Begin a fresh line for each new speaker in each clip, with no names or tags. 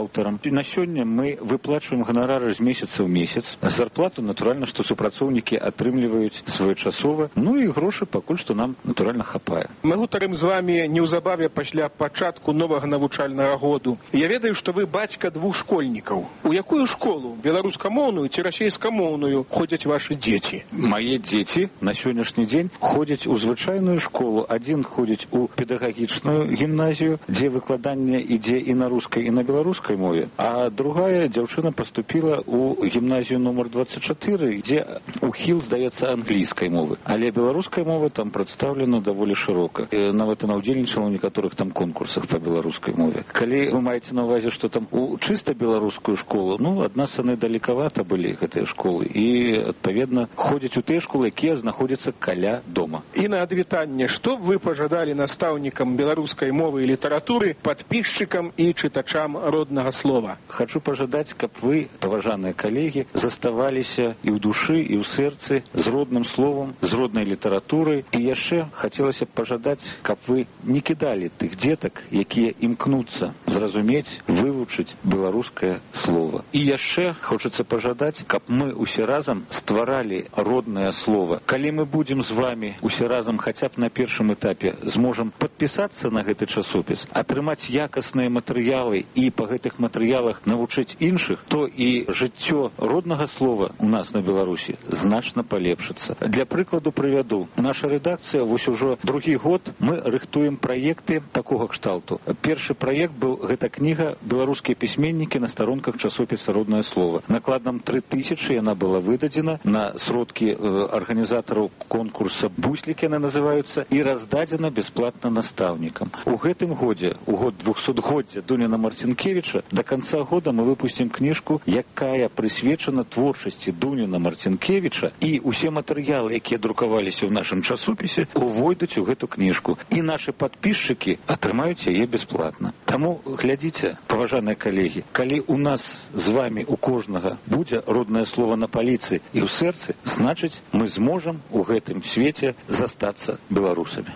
аўтарам. На сёння мы выплачваем ганарары з месяца ў месяц. Зарплату, натуральна, што супрацоўнікі атрымліваюць своечасова. Ну і грошы пакуль што нам, натуральна, хапае.
Мы гутарым з вами неўзабаве пасля пачатку новага навучальнага году. Я ведаю, што вы бацька двух школьнікаў. У якую школу? Беларускамоўную ці расейскамоўную ходзяць вашы дзеці?
Мае дзеці на сённяшні дзень ходзяць у звычайную школу. Адзін ходзіць у педагагічную гімназію, дзе выкладанне ідзе і на рускай, і на беларускай мове. А другая дзяўчына паступіла ў гімназію нумар 24, дзе ухіл, здаецца, англійскай мовы. Але беларуская мова там прадстаўлена даволі шырока. Нават она ўдзельнічала ў некаторых там конкурсах па беларускай мове. Калі вы маеце на ўвазе, што там у чыста беларускую школу, ну, ад нас яны далекавата былі, гэтыя школы, і, адпаведна, ходзяць у тыя школы, якія знаходзяцца каля дома.
І на адвітанне, што вы пажадалі настаўнікам беларускай мовы і літаратуры, падпісчыкам і чытачам роднага слова?
Хачу пажадаць, каб вы, паважаныя калегі, заставаліся і ў душы, і ў сэрцы з родным словам, з роднай літаратурай. І яшчэ хацелася б пажадаць, каб вы не кідалі тых дзетак, якія імкнуцца зразумець, вывучыць беларускае слова. І яшчэ хочацца пажадаць, каб мы усе разам стваралі роднае слова. Калі мы будзем з вами усе разам хаця б на першым этапе зможам падпісацца на гэты часопіс, атрымаць якасныя матэрыялы і па гэтых матэрыялах навучыць іншых, то і жыццё роднага слова у нас на Беларусі значна палепшыцца. Для прыкладу прывяду. Наша рэдакцыя вось ужо другі год мы рыхтуем праекты такога кшталту. Першы праект быў гэта кніга «Беларускія пісьменнікі на старонках часопіса «Роднае слово». Накладам 3000 яна была выдадзена на сродкі арганізатараў конкурса «Буслік» яны называюцца, і раздадзена бясплатна настаўнікам. У гэтым годзе, у год 200-годдзя Дуніна Марцінкевіча, да канца года мы выпусцім кніжку, якая прысвечана творчасці Дуніна Марцінкевіча, і ўсе матэрыялы, якія друкаваліся ў нашым часопісе, увойдуць у гэту кніжку. І нашы падпісчыкі атрымаюць яе бясплатна. Таму глядзіце, паважаныя калегі, калі у нас з вами у кожнага будзе роднае слова на паліцы і ў сэрцы, значыць, мы зможам у гэтым свеце застацца беларусамі.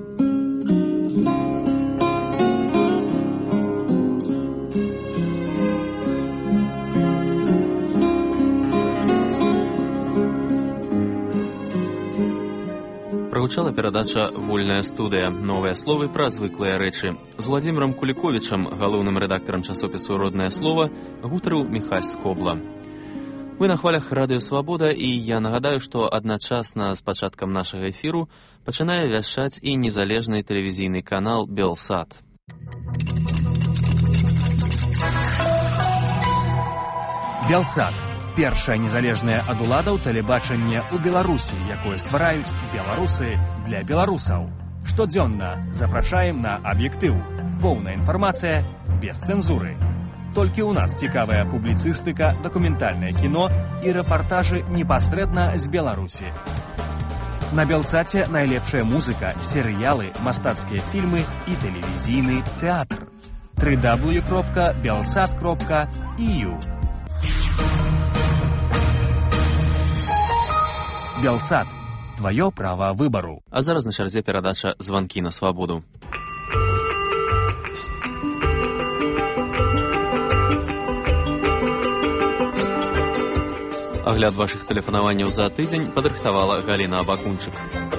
Прагучала перадача «Вольная студыя». Новыя словы пра звыклыя рэчы. З Владзімірам Куліковічам, галоўным рэдактарам часопісу «Роднае слово», гутарыў Міхась Скобла. Вы на хвалях радыё «Свабода», і я нагадаю, што адначасна з пачаткам нашага эфіру пачынае вяшчаць і незалежны тэлевізійны канал «Белсат».
«Белсат» – першае незалежнае ад уладаў тэлебачанне ў Беларусі, якое ствараюць беларусы для беларусаў. Штодзённа запрашаем на аб'ектыў. Поўная інфармацыя без цэнзуры. Толькі ў нас цікавая публіцыстыка, дакументальнае кіно і рэпартажы непасрэдна з Беларусі. На «Белсаце» найлепшая музыка, серыялы, мастацкія фільмы і тэлевізійны тэатр. www.belsat.eu «Белсат» – твоё право выбору.
А зараз на чарзе перадача «Званкі на свабоду». Агляд вашых тэлефанаванняў за тыдзень падрыхтавала Галіна Абакунчык.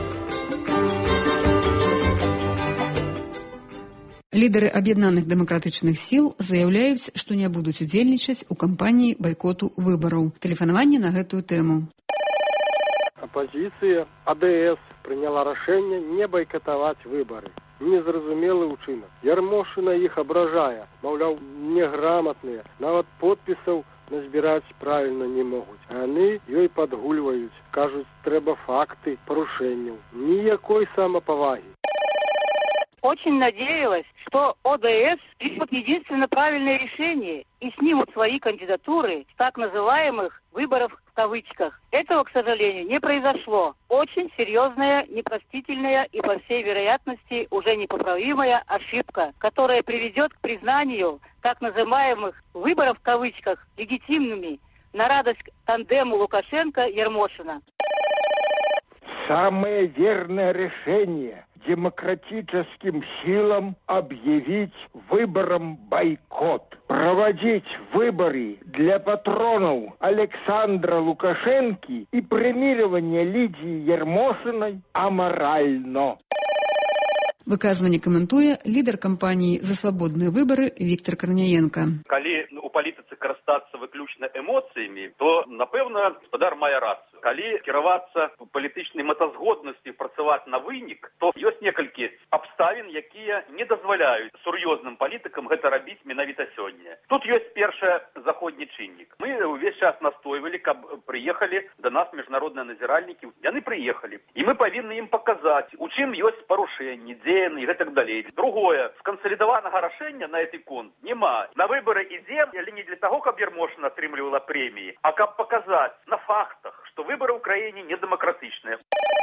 Лідары аб'яднаных дэмакратычных сіл заяўляюць, што не будуць удзельнічаць у кампаніі байкоту выбараў. Тэлефанаванне на гэтую тэму.
Апозіцыя АДС прыняла рашэнне не байкатаваць выбары. Незразумелы ўчынак. Ярмошына іх абражае, маўляў, неграмотныя, нават подпісаў назбіраць правільна не могуць. Яны ёй падгульваюць, кажуць, трэба факты парушэнняў. Ніякой самапавагі.
Очень надеялась, что ОДС примут единственно правильное решение и снимут свои кандидатуры с так называемых «выборов» в кавычках. Этого, к сожалению, не произошло. Очень серьезная, непростительная и, по всей вероятности, уже непоправимая ошибка, которая приведет к признанию так называемых «выборов» в кавычках легитимными на радость тандему Лукашенко-Ермошина.
Самое верное решение
демократическим силам объявить выборам бойкот. Проводить выборы для патронов Александра Лукашенко и премирование Лидии Ермошиной аморально.
Выказванне каментуе лідар кампаніі «За свабодныя выбары» Віктор Карняенко.
Калі у палітыцы карыстацца выключна эмоцыямі, то, напэўна, гаспадар мае рацыю. Калі кіравацца палітычнай мэтазгоднасцю, працаваць на вынік, то ёсць некалькі абставін, якія не дазваляюць сур'ёзным палітыкам гэта рабіць менавіта сёння. Тут ёсць першы заходні чыннік. Мы ўвесь час настойвалі, каб прыехалі да нас міжнародныя назіральнікі. Яны прыехалі. І мы павінны ім паказаць, у чым ёсць парушэнні, дзе яны і гэтак далей. Другое, скансалідаванага рашэння на гэты конт няма. На выбары ідзем, але не для таго, каб Ермошина атрымлівала прэміі, а каб паказаць на фактах, што выборы ў краіне недэмакратычныя.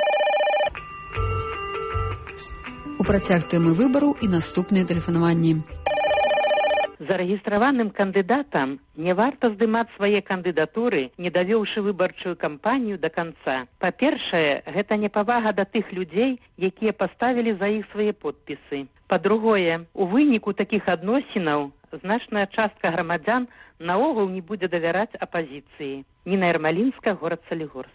У працяг тэмы выбару і наступныя тэлефанаванні.
Зарэгістраваным кандыдатам не варта здымаць свае кандыдатуры, не давёўшы выбарчую кампанію да канца. Па-першае, гэта непавага да тых людзей, якія паставілі за іх свае подпісы. Па-другое, у выніку такіх адносінаў значная частка грамадзян наогул не будзе давяраць апазіцыі. Ніна Ермалінская, горад Солігорск.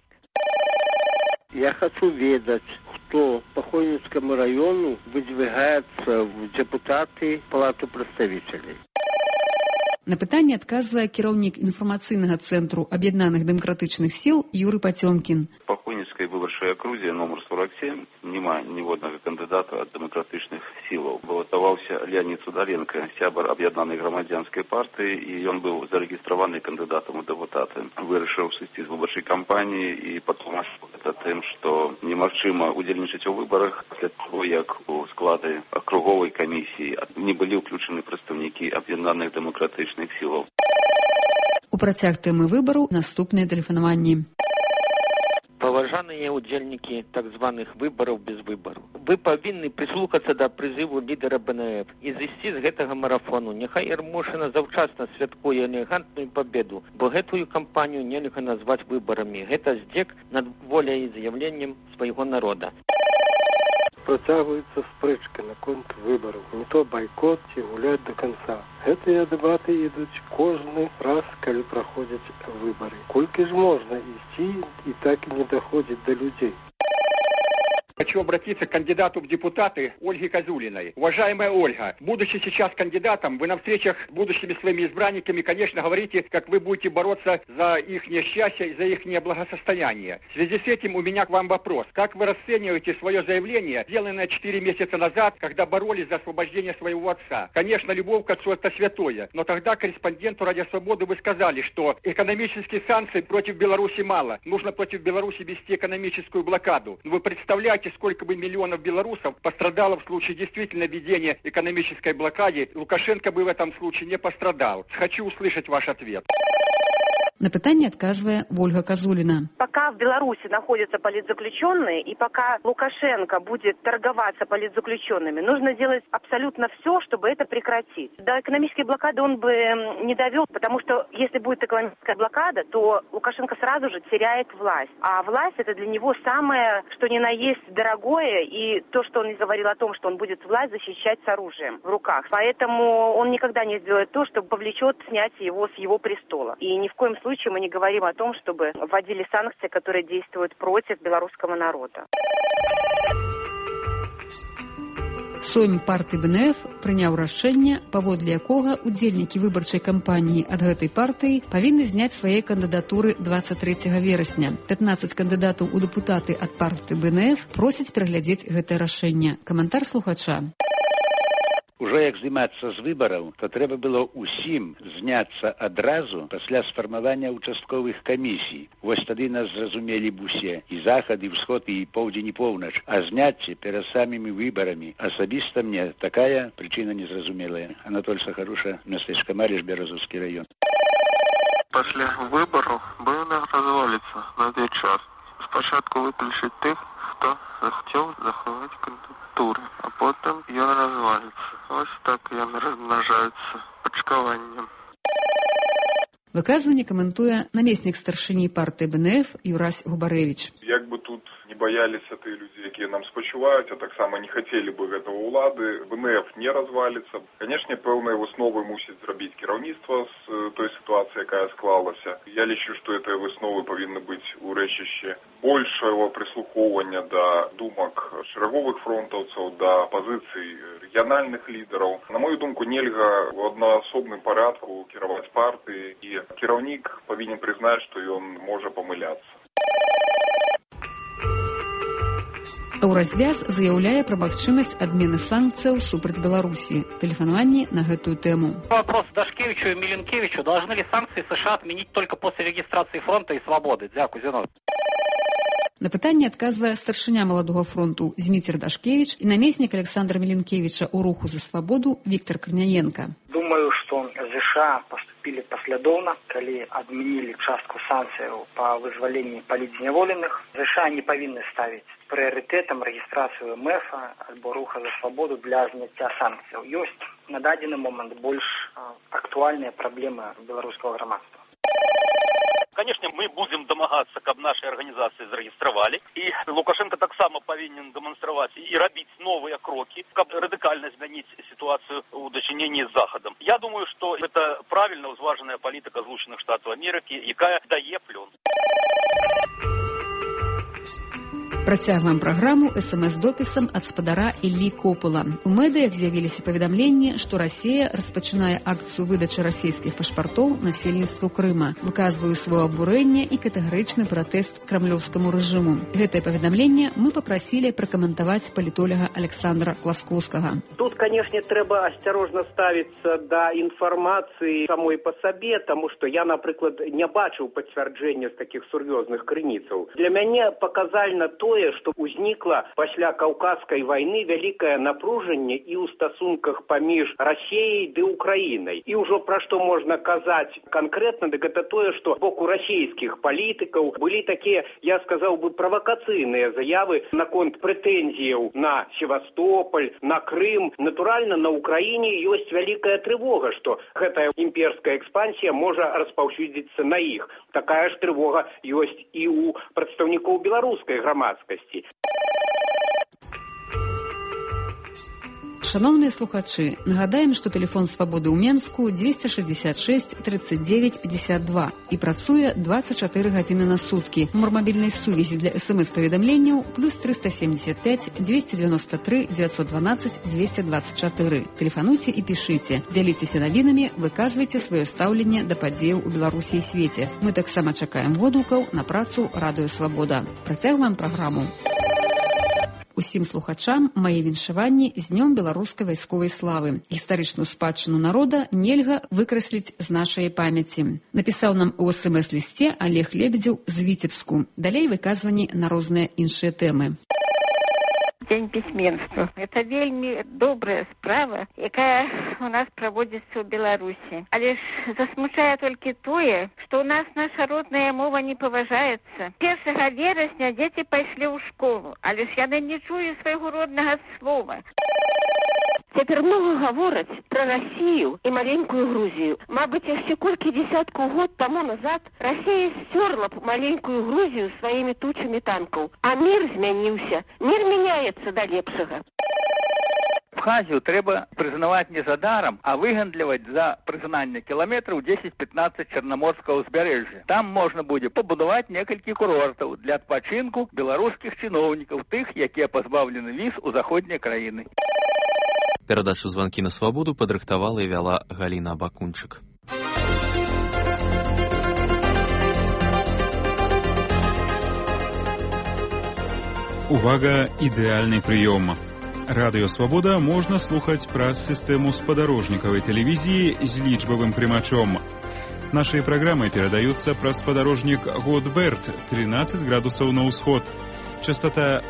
Я хочу ведать, кто по Хойницкому району выдвигается в депутаты Палаты представителей.
На пытанне адказвае кіраўнік інфармацыйнага цэнтру аб'яднаных дэмакратычных сіл Юрый Пацёмкін.
По Хойніцкай выбарчай акрузе номер 47 няма ніводнага кандыдата ад дэмакратычных сілаў. Балатаваўся Леонид Судаленко, сябар аб'яднанай грамадзянскай партыі, і ён быў зарэгістраваны кандыдатам у дэпутаты. Вырашыў сысці з выбарчай кампаніі і патлумачыў гэта тым, што немагчыма удзельнічаць у выбарах пасля таго, як у склады акруговай камісіі не былі ўключаны прадстаўнікі аб'яднаных дэмакратычных силов.
У працяг тэмы выбару наступныя тэлефанаванні.
Паважаныя ўдзельнікі так званых выбараў без выбару. Вы павінны прыслухацца да прызыву лідара БНФ і зысці з гэтага марафону. Няхай Ермошина заўчасна святкуе элегантную пабеду, бо гэтую кампанію нельга назваць выбарамі. Гэта здзек над воляй і з'яўленнем свайго народа.
Працягваецца спрэчка наконт выбараў. Не то байкот ці гуляць до конца. Гэтыя дэбаты ідуць кожны раз, калі праходзяць выбары. Колькі ж можна ісці і так і не доходзіць до людзей?
Хочу обратиться к кандидату в депутаты Ольге Козулиной. Уважаемая Ольга, будучи сейчас кандидатом, вы на встречах с будущими своими избранниками, конечно, говорите, как вы будете бороться за их счастье и за их благосостояние. В связи с этим у меня к вам вопрос. Как вы расцениваете свое заявление, сделанное 4 месяца назад, когда боролись за освобождение своего отца? Конечно, любовь к отцу – это святое, но тогда корреспонденту «Радио Свободы» вы сказали, что экономические санкции против Беларуси мало. Нужно против Беларуси вести экономическую блокаду. Вы представляете, сколько бы миллионов белорусов пострадало в случае действительно введения экономической блокады. Лукашенко бы в этом случае не пострадал. Хочу услышать ваш ответ.
На пытанне адказвае Ольга Козулина.
Пока в Беларуси находятся политзаключенные и пока Лукашенко будет торговаться политзаключенными, нужно делать абсолютно все, чтобы это прекратить. До экономической блокады он бы не довел, потому что если будет экономическая блокада, то Лукашенко сразу же теряет власть. А власть это для него самое, что ни на есть дорогое, и то, что он говорил о том, что он будет власть защищать с оружием в руках. Поэтому он никогда не сделает то, что повлечет снятие его с его престола. И ни в коем случае мы не говорим о том, чтобы вводили санкции, которые действуют против белорусского народа.
Сойм партыі БНФ прыняў рашэнне, паводле якога удзельнікі выбарчай кампаніі ад гэтай партыі павінны зняць свае кандыдатуры 23 верасня. 15 кандыдатаў у дэпутаты ад партыі БНФ просяць пераглядзець гэтае рашэнне. Каментар слухача.
Ужо як здымацца з выбараў, то трэба было ўсім зняцца адразу пасля сфармавання участковых камісій. Вось тады нас зразумелі б усе, і захад, і ўсход, і поўдзень, і поўнач. А зняцце перад самымі выбарамі асабіста мне такая прычына незразумелая. Анатоль Сахаруша, мястэчка Марыш, Беразовскі район.
Пасля выбараў быўна разваліцца на две часткі. Спачатку выключыць тых, хто захацеў захаваць кандыдатуры, а потым ён разваліцца. Ось так яны размнажаюцца пачкаваннем.
Выказванне каментуе намеснік старшыні партыі БНФ Юрась Губарэвіч.
Як бы тут не бояліся тыя людзі, якія нам спачуваюць, а таксама не хацелі бы гэтага ўлады. ВНФ не разваліцца. Канешне, пэўныя высновы мусіць зрабіць кіраўніцтва з той сітуацыі, якая склалася. Я лічу, што гэтыя высновы павінны быць у рэчышчы большего прыслухоўвання да думак шэраговых фронтаўцаў, да пазіцый рэгіянальных лідараў. На мою думку, нельга в аднаасобным парадку кіраваць партыі, і кіраўнік павінен прызнаць, што ён можа памыляцца.
Еўразвяз заяўляе пра магчымасць адмены санкцыяў супраць Беларусі. Тэлефанаванні на гэтую тэму.
Вопрос Дашкевичу и Миленкевичу. Должны ли санкции США отменить только после регистрации фронта и свободы? Дякую, Зиновий.
На пытанне адказвае старшыня маладога фронту Зміцер Дашкевич і намеснік Александра Миленкевича ў руху за свабоду Віктор Крыняенко.
Думаю, что США поступили последовно, калі адменили частку санкцыяў по вызвалению политзняволеных. США не павінны ставіць прыярытэтам рэгістрацыю МФ альбо руха за свабоду для зняцця санкцыяў. Ёсць на дадзены момант больш актуальныя праблемы беларускага грамадства.
Конечно, мы будем домагаться, каб наши организации зарегистрировали. И Лукашенко так само повинен демонстрировать и робить новые кроки, каб радикально изменить ситуацию в дочинении с Заходом. Я думаю, что это правильно узваженная политика Злучених Штатів Америки, якая дае плён.
Працягваем праграму СМС-допісам ад спадара Іллі Копыла. У медыях з'явіліся паведамленні, што Расія распачынае акцыю выдачы расійскіх пашпартоў насельніцтву Крыма. Выказваю сваё абурэнне і катэгарычны пратэст крамлёўскаму рэжыму. Гэтае паведамленне мы папрасілі пракаментаваць палітоляга Александра Класкоўскага.
Тут, конечно, трэба асцярожна ставіцца да інфармацыі самой па сабе, таму што я, напрыклад, не бачыў пацвярджэння з такіх сур'ёзных крыніцаў. Для мяне паказальна тое, што ўзнікла пасля Каўказскай вайны вялікае напружанне і ў стасунках паміж Расіяй ды Украінай. І ўжо пра што можна казаць канкрэтна, дык гэта тое, што боку расійскіх палітыкаў былі такія, я сказаў бы, правакацыйныя заявы наконт прэтэнзіяў на Севастополь, на Крым. Натуральна, на Украіне ёсць вялікая трывога, што гэтая імперская экспансія можа распаўсюдзіцца на іх. Такая ж трывога ёсць і ў прадстаўнікоў беларускай грамадскасці.
Шановныя слухачы, нагадаем, што тэлефон свабоды ў Менску 266 39 52 і працуе 24 гадзіны на суткі. Нумар мабільнай сувязі для СМС-паведамленняў +375 293 912 224. Тэлефануйце і пішыце. Дзяліцеся навінамі, выказвайце сваё стаўленне да падзеяў у Беларусі і свеце. Мы таксама чакаем водгукаў на працу Радыё Свабода. Працягваем праграму. Усім слухачам мае віншаванні з днём беларускай вайсковай славы. Гістарычную спадчыну народа нельга выкрасліць з нашай памяці. Напісаў нам у СМС-лісце Олег Лебедзеў з Віцебску. Далей выказванні на розныя іншыя тэмы.
Дзень пісьменства. Это вельмі добрая справа, якая у нас праводзіцца ў Беларусі. Але ж засмучае толькі тое, што ў нас наша родная мова не паважаецца. 1 верасня дзеці пайшлі ў школу, але ж яны не чуюць свайго роднага слова. Цяпер многа гавораць пра Расію і маленькую Грузію. Мабыць, яшчэ колькі дзесяткаў год таму назад Расія сцёрла б маленькую Грузію сваімі тучамі танкаў. А мір змяніўся. Мір мяняецца да лепшага.
Абхазію трэба прызнаваць не за дарам, а выгандліваць за прызнанне кіламетраў 10-15 чарнаморскага ўзбярэжжа. Там можна будзе пабудаваць некалькі курортаў для адпачынку беларускіх чыноўнікаў, тых, якія пазбаўлены віз у заходняй краіны.
Перадачу «Званкі на свабоду» падрыхтавала і вяла Галіна Бакунчык.
Увага, ідэальны прыём. Радыё Свабода можна слухаць праз сістэму спадарожнікавай тэлевізіі з лічбавым прымачом. Нашыя праграмы перадаюцца праз спадарожнік Годберт 13 градусаў на ўсход. Частота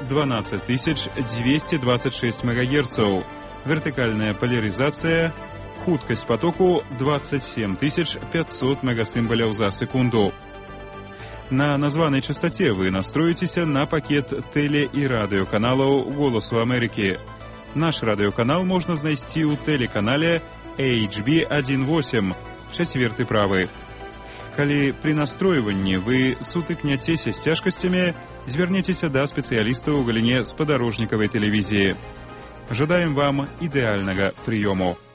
12226 МГц. Вертыкальная поляризация, хуткасць потоку 27 500 мегасімбаляў за секунду. На названай частоце вы настроіцеся на пакет тэле- і радыёканалаў «Голасу Амерыкі». Наш радыёканал можна знайсці ў тэлеканале HB18, 4 правы. Калі пры настройванні вы сутыкняцеся з цяжкасцямі, звярніцеся да спецыялістаў у галіне спадарожнікавай тэлевізіі. Жадаем вам ідэальнага прыёму.